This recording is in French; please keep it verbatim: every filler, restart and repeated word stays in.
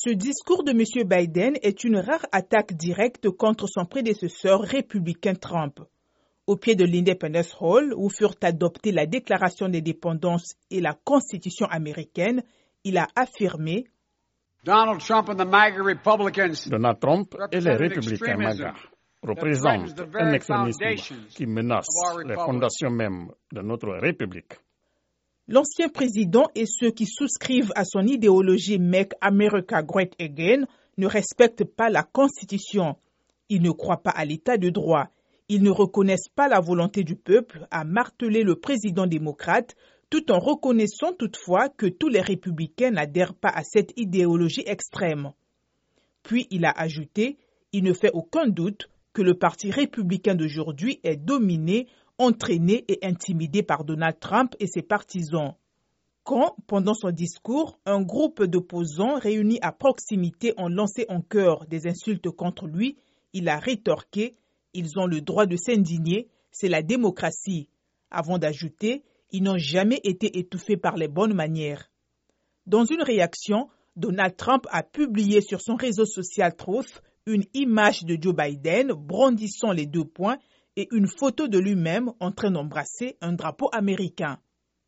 Ce discours de M. Biden est une rare attaque directe contre son prédécesseur républicain Trump. Au pied de l'Independence Hall, où furent adoptées la Déclaration d'indépendance et la Constitution américaine, il a affirmé Donald Trump, and the MAGA Republicans Donald Trump et les républicains MAGA représentent un extrémisme qui menace les fondations mêmes de notre République. L'ancien président et ceux qui souscrivent à son idéologie Make America Great Again ne respectent pas la Constitution. Ils ne croient pas à l'état de droit. Ils ne reconnaissent pas la volonté du peuple, a martelé le président démocrate, tout en reconnaissant toutefois que tous les républicains n'adhèrent pas à cette idéologie extrême. Puis il a ajouté, il ne fait aucun doute que le parti républicain d'aujourd'hui est dominé, entraîné et intimidé par Donald Trump et ses partisans. Quand, pendant son discours, un groupe d'opposants réunis à proximité ont lancé en chœur des insultes contre lui, il a rétorqué « Ils ont le droit de s'indigner, c'est la démocratie », avant d'ajouter « Ils n'ont jamais été étouffés par les bonnes manières ». Dans une réaction, Donald Trump a publié sur son réseau social Truth une image de Joe Biden brandissant les deux poings et une photo de lui-même en train d'embrasser un drapeau américain.